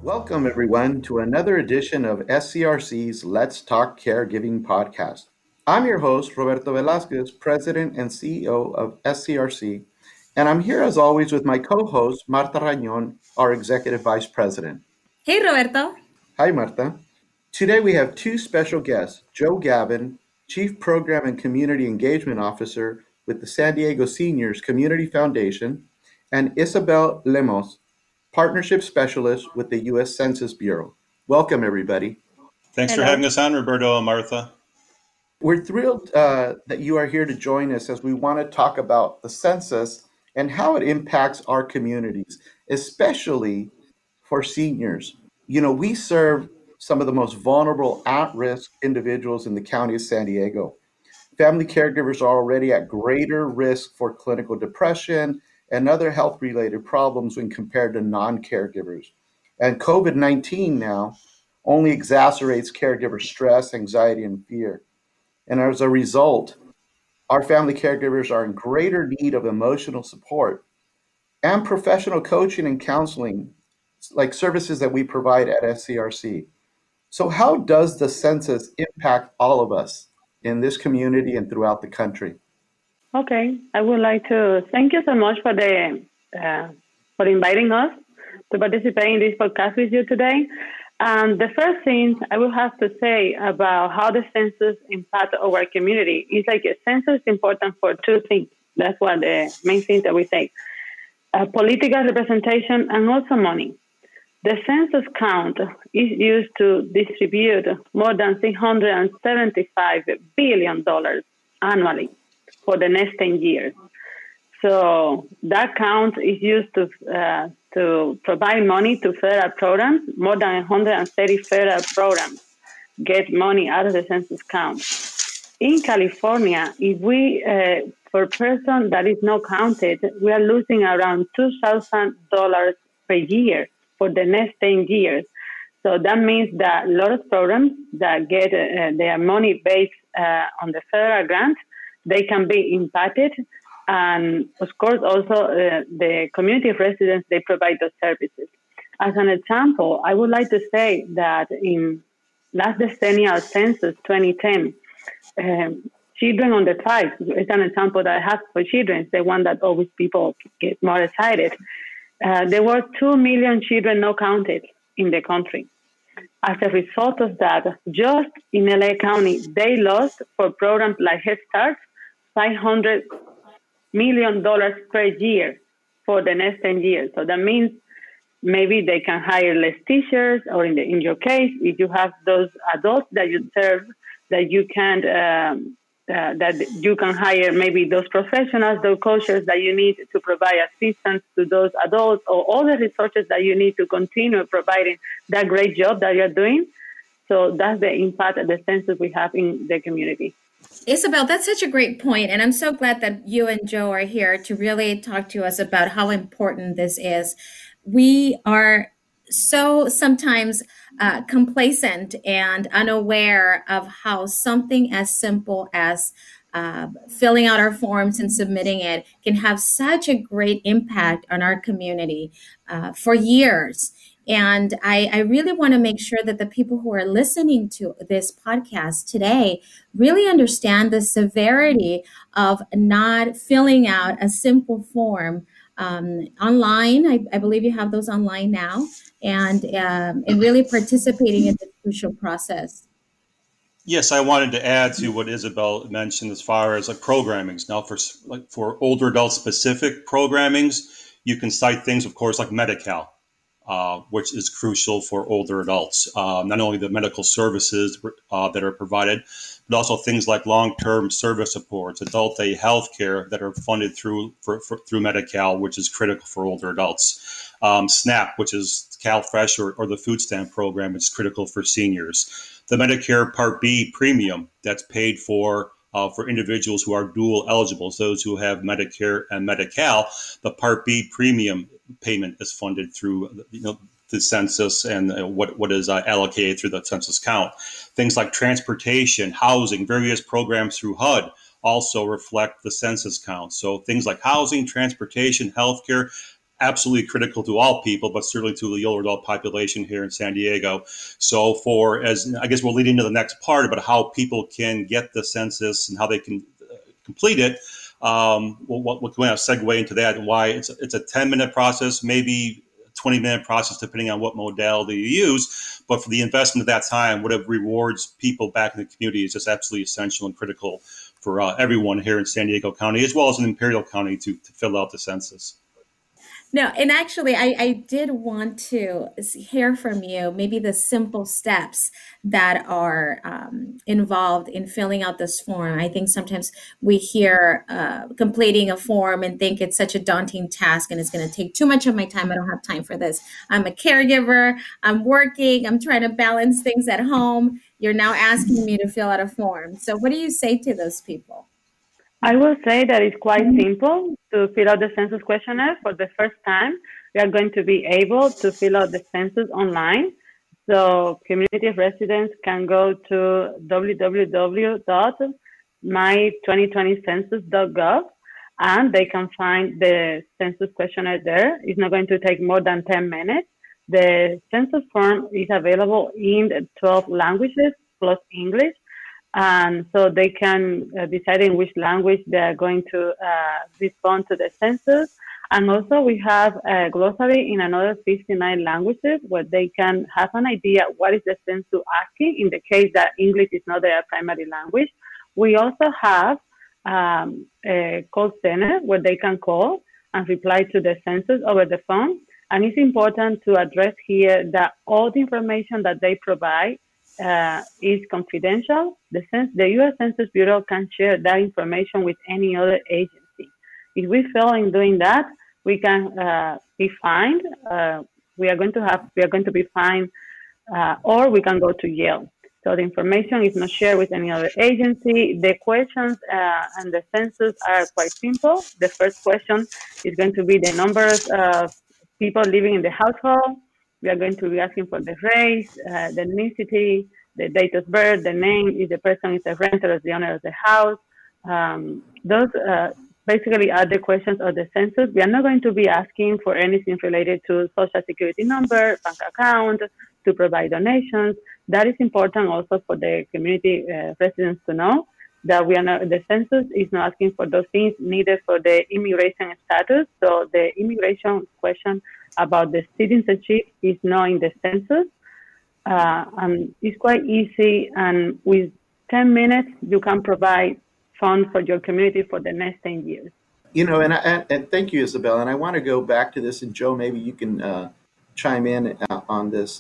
Welcome, everyone, to another edition of SCRC's Let's Talk Caregiving podcast. I'm your host, Roberto Velasquez, President and CEO of SCRC, and I'm here as always with my co-host, Marta Rañón, our Executive Vice President. Hey, Roberto. Hi, Marta. Today we have two special guests, Joe Gavin, Chief Program and Community Engagement Officer with the San Diego Seniors Community Foundation, and Isabel Lemos, Partnership Specialist with the U.S. Census Bureau. Welcome, everybody. Thanks for having us on, Roberto and Martha. We're thrilled that you are here to join us as we want to talk about the census and how it impacts our communities, especially for seniors. You know, we serve some of the most vulnerable at-risk individuals in the county of San Diego. Family caregivers are already at greater risk for clinical depression and other health-related problems when compared to non-caregivers. And COVID-19 now only exacerbates caregiver stress, anxiety, and fear. And as a result, our family caregivers are in greater need of emotional support and professional coaching and counseling, like services that we provide at SCRC. So how does the census impact all of us in this community and throughout the country? Okay, I would like to thank you so much for inviting us to participate in this podcast with you today. The first thing I will have to say about how the census impacts our community is like a census is important for two things. That's what the main things that we say. Political representation and also money. The census count is used to distribute more than $675 billion annually for the next 10 years. So that count is used to provide money to federal programs. More than 130 federal programs get money out of the census count. In California, if we, for a person that is not counted, we are losing around $2,000 per year for the next 10 years. So that means that a lot of programs that get their money based on the federal grant, they can be impacted. And of course, also the community residents, they provide those services. As an example, I would like to say that in last decennial census 2010, children under 5 is an example that I have for children. It's the one that always people get more excited. There were 2 million children not counted in the country. As a result of that, just in LA County, they lost for programs like Head Start, $500 million per year for the next 10 years. So that means maybe they can hire less teachers, or in your case, if you have those adults that you serve, that you can hire maybe those professionals, those coaches that you need to provide assistance to those adults, or all the resources that you need to continue providing that great job that you're doing. So that's the impact of the census we have in the community. Isabel, that's such a great point. And I'm so glad that you and Joe are here to really talk to us about how important this is. We are so sometimes complacent and unaware of how something as simple as filling out our forms and submitting it can have such a great impact on our community for years. And I really want to make sure that the people who are listening to this podcast today really understand the severity of not filling out a simple form online. I believe you have those online now, and really participating in the crucial process. Yes, I wanted to add to what Isabel mentioned as far as like programmings. Now, for older adult specific programmings, you can cite things, of course, like Medi-Cal. Which is crucial for older adults. Not only the medical services that are provided, but also things like long-term service supports, adult day health care that are funded through Medi-Cal, which is critical for older adults. SNAP, which is CalFresh or the food stamp program, is critical for seniors. The Medicare Part B premium that's paid for individuals who are dual eligibles, those who have Medicare and Medi-Cal, the Part B premium payment is funded through the census and what is allocated through the census count. Things like transportation, housing, various programs through HUD also reflect the census count. So things like housing, transportation, healthcare absolutely critical to all people, but certainly to the older adult population here in San Diego. So as I guess we'll lead into the next part about how people can get the census and how they can complete it. We'll kind of segue into that and why it's a 10-minute process, maybe 20-minute process, depending on what modality you use. But for the investment of that time, whatever rewards people back in the community is just absolutely essential and critical for everyone here in San Diego County, as well as in Imperial County, to fill out the census. No, and actually, I did want to hear from you maybe the simple steps that are involved in filling out this form. I think sometimes we hear completing a form and think it's such a daunting task and it's going to take too much of my time. I don't have time for this. I'm a caregiver. I'm working. I'm trying to balance things at home. You're now asking me to fill out a form. So what do you say to those people? I will say that it's quite simple to fill out the census questionnaire. For the first time, we are going to be able to fill out the census online. So community residents can go to www.my2020census.gov and they can find the census questionnaire there. It's not going to take more than 10 minutes. The census form is available in 12 languages plus English. And so they can decide in which language they are going to respond to the census. And also we have a glossary in another 59 languages where they can have an idea what is the census asking in the case that English is not their primary language. We also have a call center where they can call and reply to the census over the phone. And it's important to address here that all the information that they provide is confidential. The U.S. Census Bureau can share that information with any other agency. If we fail in doing that, we can be fined. We are going to be fined, or we can go to jail. So the information is not shared with any other agency. The questions and the census are quite simple. The first question is going to be the numbers of people living in the household. We are going to be asking for the race, the ethnicity, the date of birth, the name, if the person is a renter or the owner of the house. Those basically are the questions of the census. We are not going to be asking for anything related to social security number, bank account, to provide donations. That is important also for the community residents to know that the census is not asking for those things, neither for the immigration status. So the immigration question about the citizenship is not in the census. It's quite easy, and with 10 minutes, you can provide funds for your community for the next 10 years. And thank you, Isabel. And I want to go back to this, and Joe, maybe you can chime in on this.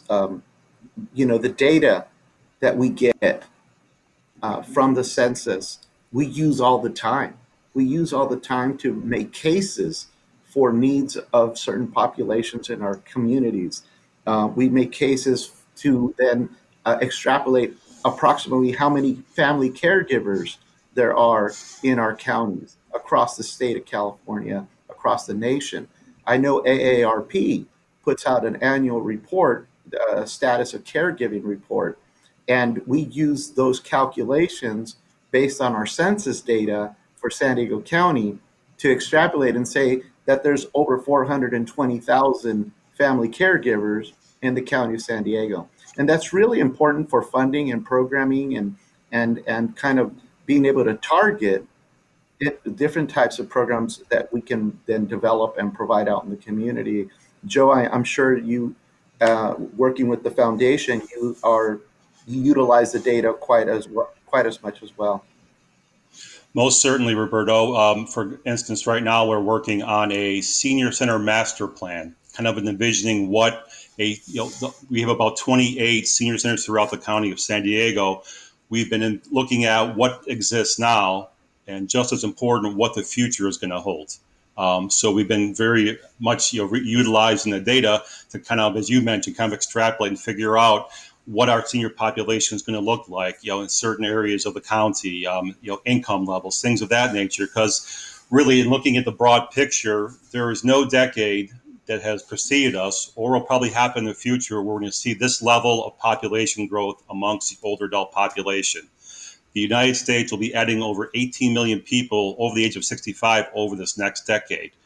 The data that we get from the census, we use all the time. We use all the time to make cases for needs of certain populations in our communities. We make cases to then extrapolate approximately how many family caregivers there are in our counties, across the state of California, across the nation. I know AARP puts out an annual report, a status of caregiving report, and we use those calculations based on our census data for San Diego County to extrapolate and say that there's over 420,000 family caregivers in the county of San Diego. And that's really important for funding and programming and kind of being able to target different types of programs that we can then develop and provide out in the community. Joe, I'm sure you, working with the foundation, you utilize the data quite as much as well. Most certainly, Roberto. For instance, right now we're working on a senior center master plan, kind of envisioning what we have about 28 senior centers throughout the county of San Diego. We've been looking at what exists now, and just as important, what the future is going to hold. So we've been very much utilizing the data to kind of, as you mentioned, kind of extrapolate and figure out what our senior population is going to look like, in certain areas of the county, income levels, things of that nature. Because really, in looking at the broad picture, there is no decade that has preceded us, or will probably happen in the future, where we're going to see this level of population growth amongst the older adult population. The United States will be adding over 18 million people over the age of 65 over this next decade.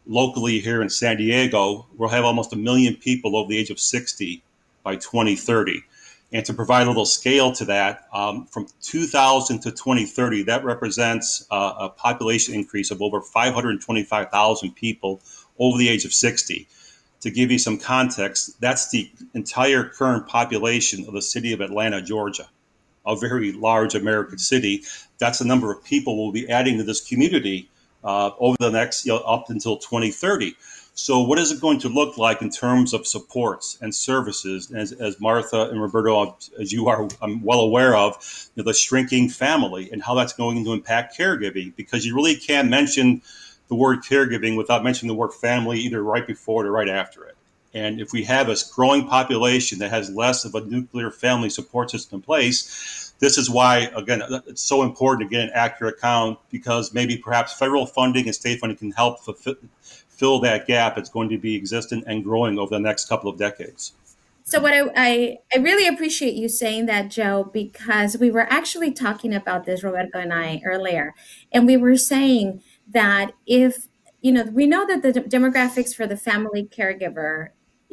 locally here in San Diego, we'll have almost 1 million people over the age of 60 by 2030. And to provide a little scale to that, from 2000 to 2030, that represents a population increase of over 525,000 people over the age of 60. To give you some context, that's the entire current population of the city of Atlanta, Georgia, a very large American city. That's the number of people we'll be adding to this community over the next, up until 2030. So what is it going to look like in terms of supports and services? As Martha and Roberto, as you are well aware of, the shrinking family and how that's going to impact caregiving, because you really can't mention the word caregiving without mentioning the word family, either right before it or right after it. And if we have a growing population that has less of a nuclear family support system in place, this is why, again, it's so important to get an accurate count, because maybe perhaps federal funding and state funding can help fill that gap. It's going to be existent and growing over the next couple of decades. So what I really appreciate you saying that, Joe, because we were actually talking about this, Roberto and I, earlier, and we were saying that if, we know that the demographics for the family caregiver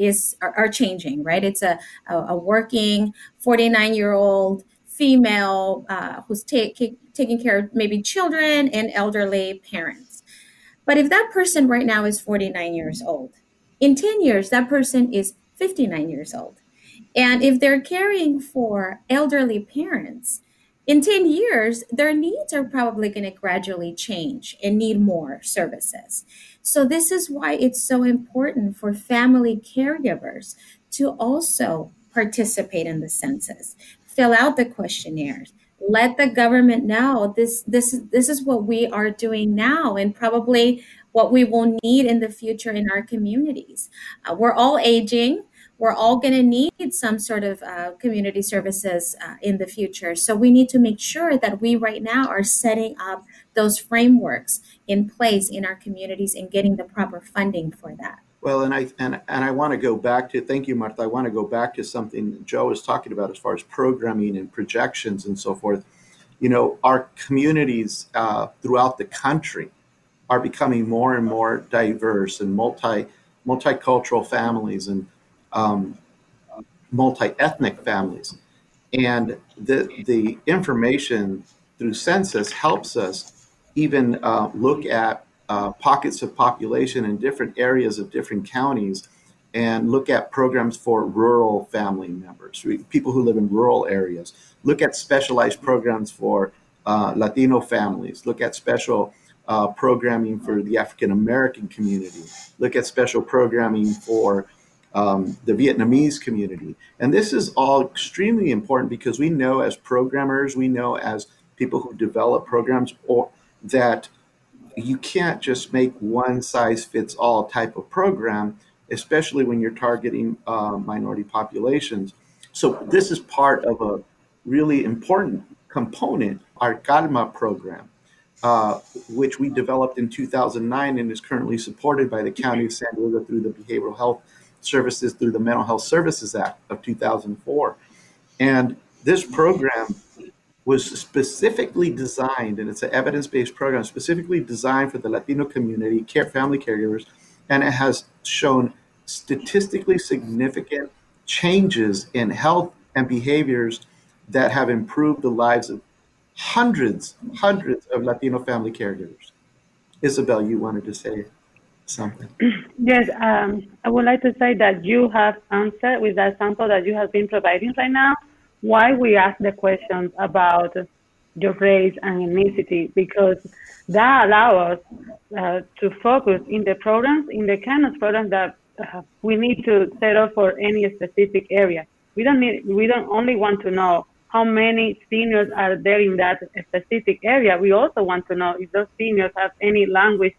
are changing, right? It's a working 49-year-old female who's taking care of maybe children and elderly parents. But if that person right now is 49 years old, in 10 years, that person is 59 years old. And if they're caring for elderly parents, in 10 years, their needs are probably going to gradually change and need more services. So this is why it's so important for family caregivers to also participate in the census, fill out the questionnaires, let the government know this is what we are doing now and probably what we will need in the future in our communities. We're all aging. We're all going to need some sort of community services in the future. So we need to make sure that we right now are setting up those frameworks in place in our communities and getting the proper funding for that. Well, and I want to go back to, thank you, Martha. I want to go back to something Joe was talking about as far as programming and projections and so forth. Our communities throughout the country are becoming more and more diverse and multicultural families and multi-ethnic families. And the information through census helps us even look at pockets of population in different areas of different counties and look at programs for rural family members, people who live in rural areas. Look at specialized programs for Latino families. Look at special programming for the African American community. Look at special programming for the Vietnamese community. And this is all extremely important because we know as programmers, we know as people who develop programs, that you can't just make one size fits all type of program, especially when you're targeting minority populations. So this is part of a really important component, our CALMA program, which we developed in 2009 and is currently supported by the County of San Diego through the Behavioral Health Services, through the Mental Health Services Act of 2004. And this program was specifically designed, and it's an evidence-based program, specifically designed for the Latino community, family caregivers, and it has shown statistically significant changes in health and behaviors that have improved the lives of hundreds of Latino family caregivers. Isabel, you wanted to say something. Yes, I would like to say that you have answered with that sample that you have been providing right now why we ask the questions about your race and ethnicity, because that allows us to focus in the programs, in the kind of programs that we need to set up for any specific area. We don't only want to know how many seniors are there in that specific area. We also want to know if those seniors have any language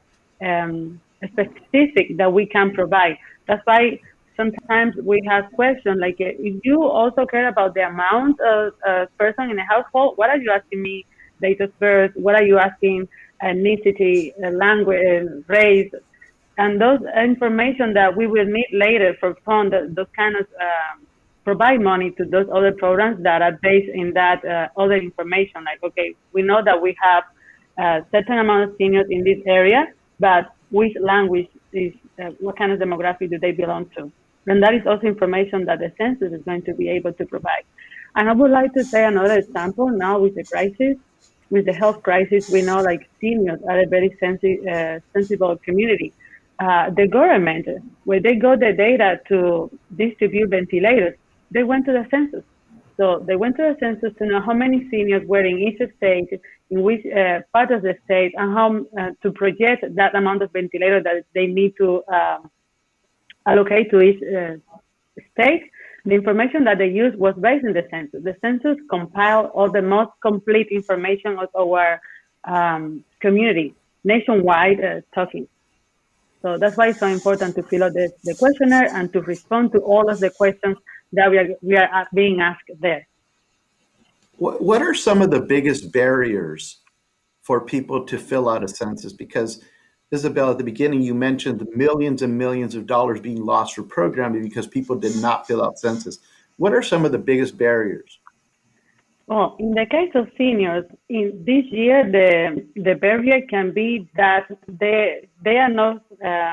specific that we can provide. That's why sometimes we have questions like, if you also care about the amount of person in a household, what are you asking me? Date of birth, what are you asking? Ethnicity, language, race, and those information that we will need later for fund those kind of provide money to those other programs that are based in that other information. Like, okay, we know that we have a certain amount of seniors in this area, but which language is what kind of demographic do they belong to. And that is also information that the census is going to be able to provide. And I would like to say another example now with the crisis, with the health crisis, we know like seniors are a very sensible community. The government, where they got the data to distribute ventilators, they went to the census. So they went to the census to know how many seniors were in each state, in which part of the state, and how to project that amount of ventilators that they need to allocate to each state. The information that they used was based on the census. The census compiled all the most complete information of our community, nationwide talking. So that's why it's so important to fill out the questionnaire and to respond to all of the questions that we are being asked there. What are some of the biggest barriers for people to fill out a census? Because Isabel, at the beginning, you mentioned the millions and millions of dollars being lost for programming because people did not fill out census. What are some of the biggest barriers? Well, in the case of seniors, in this year, the barrier can be that they are not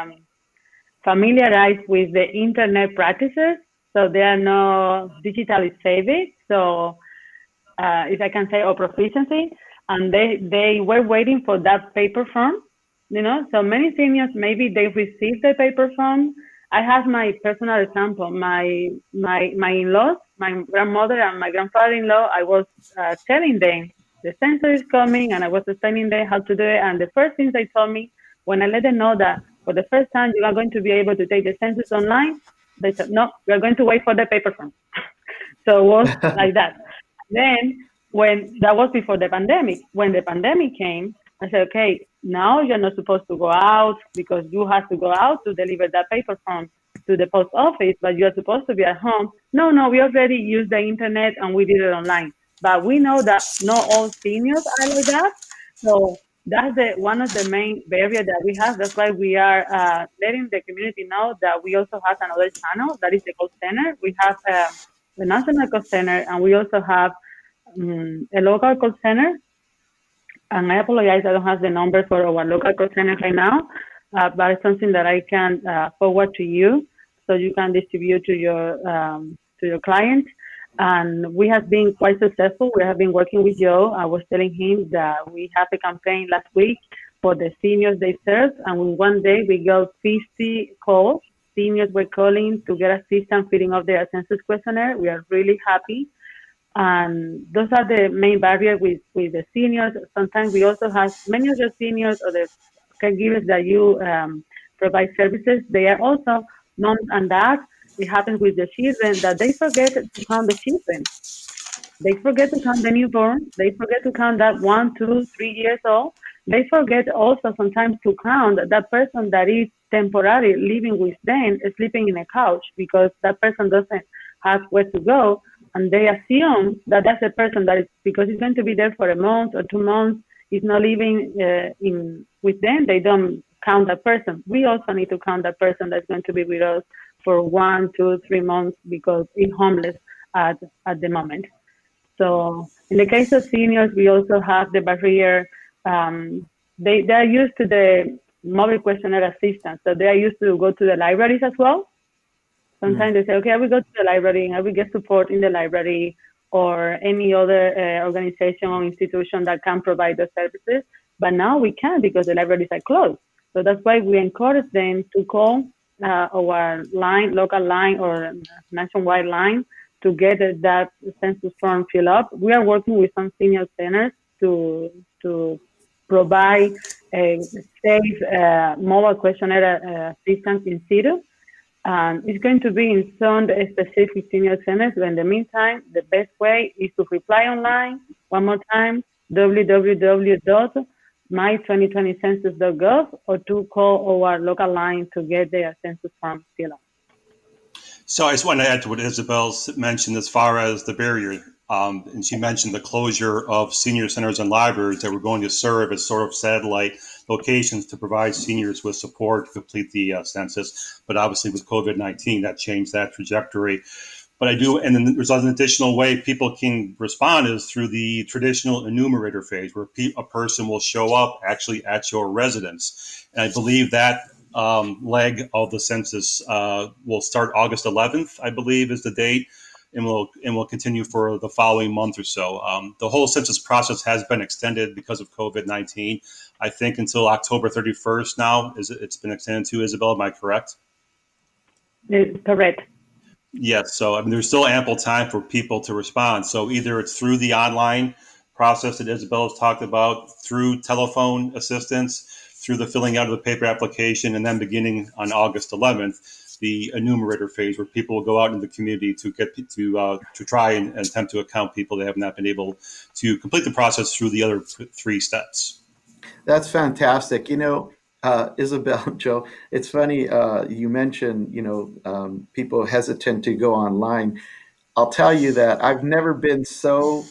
familiarized with the internet practices, so they are not digitally savvy. So, if I can say, or proficiency, and they were waiting for that paper form. So many seniors, maybe they received the paper form. I have my personal example. My in-laws, my grandmother and my grandfather-in-law, I was telling them the census is coming, and I was explaining them how to do it. And the first thing they told me, when I let them know that for the first time you are going to be able to take the census online, they said, no, we are going to wait for the paper form. So it was like that. Then that was before the pandemic. When the pandemic came, I said, okay, now you're not supposed to go out because you have to go out to deliver that paper form to the post office, but you're supposed to be at home. No, we already used the internet and we did it online. But we know that not all seniors are like that. So that's one of the main barriers that we have. That's why we are letting the community know that we also have another channel, that is the call center. We have the national call center, and we also have a local call center. And I apologize, I don't have the number for our local call center right now, but it's something that I can forward to you so you can distribute to your clients. And we have been quite successful. We have been working with Joe. I was telling him that we had a campaign last week for the seniors they serve, and in one day we got 50 calls. Seniors were calling to get assistance filling out their census questionnaire. We are really happy. And those are the main barriers with the seniors. Sometimes we also have many of the seniors or the caregivers that you provide services. They are also moms and dads. It happens with the children that they forget to count the children. They forget to count the newborn. They forget to count that 1, 2, 3 years old. They forget also sometimes to count that person that is temporarily living with them, sleeping in a couch because that person doesn't have where to go. And they assume that that's a person that is, because he's going to be there for a month or 2 months, he's not living with them, they don't count that person. We also need to count that person that's going to be with us for 1, 2, 3 months because he's homeless at the moment. So in the case of seniors, we also have the barrier. They are used to the mobile questionnaire assistance. So they are used to go to the libraries as well. Sometimes they say, okay, I will go to the library and I will get support in the library or any other organization or institution that can provide the services. But now we can't because the libraries are closed. So that's why we encourage them to call our line, local line or nationwide line to get that census form filled up. We are working with some senior centers to provide a safe mobile questionnaire assistance in situ. It's going to be in some specific senior centers, but in the meantime, the best way is to reply online. One more time, www.my2020census.gov, or to call our local line to get their census form filled out. So I just want to add to what Isabel mentioned as far as the barrier. And she mentioned the closure of senior centers and libraries that were going to serve as sort of satellite locations to provide seniors with support to complete the census. But obviously with COVID-19, that changed that trajectory. But I do, and then there's an additional way people can respond is through the traditional enumerator phase, where a person will show up actually at your residence. And I believe that leg of the census will start August 11th, I believe, is the date, and will continue for the following month or so. The whole census process has been extended because of COVID-19. I think until October 31st now. It's been extended to, Isabel. Am I correct? Correct. Yes. So I mean, there's still ample time for people to respond. So either it's through the online process that Isabel has talked about, through telephone assistance, through the filling out of the paper application, and then beginning on August 11th, the enumerator phase, where people will go out in the community to get to try and attempt to account people that have not been able to complete the process through the other three steps. That's fantastic. Isabel, Joe, it's funny, you mentioned, people hesitant to go online. I'll tell you that I've never been so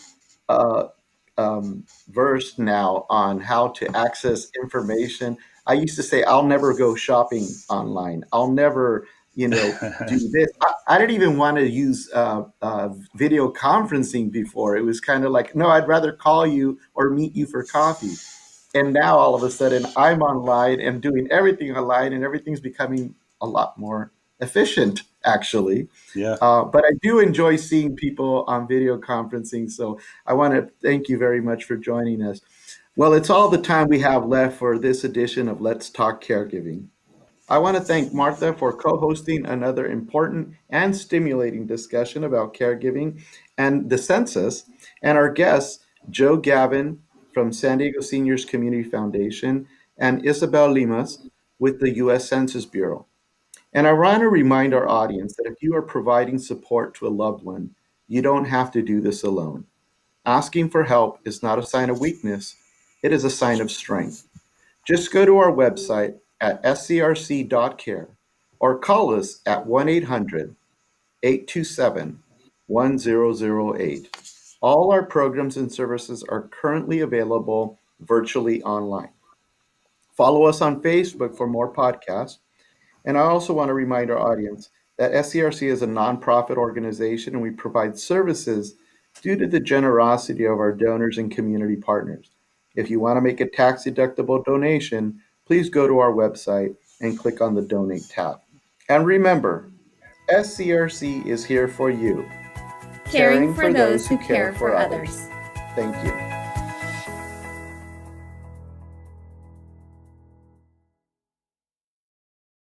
versed now on how to access information. I used to say, I'll never go shopping online. I'll never, do this. I didn't even want to use video conferencing before. It was kind of like, no, I'd rather call you or meet you for coffee. And now all of a sudden I'm online and doing everything online, and everything's becoming a lot more efficient, actually. Yeah. But I do enjoy seeing people on video conferencing. So I want to thank you very much for joining us. Well, it's all the time we have left for this edition of Let's Talk Caregiving. I want to thank Martha for co-hosting another important and stimulating discussion about caregiving and the census, and our guests, Joe Gavin from San Diego Seniors Community Foundation and Isabel Limas with the U.S. Census Bureau. And I want to remind our audience that if you are providing support to a loved one, you don't have to do this alone. Asking for help is not a sign of weakness, it is a sign of strength. Just go to our website at scrc.care or call us at 1-800-827-1008. All our programs and services are currently available virtually online. Follow us on Facebook for more podcasts. And I also want to remind our audience that SCRC is a nonprofit organization, and we provide services due to the generosity of our donors and community partners. If you want to make a tax-deductible donation, please go to our website and click on the Donate tab. And remember, SCRC is here for you. Caring for those who care for others. Thank you.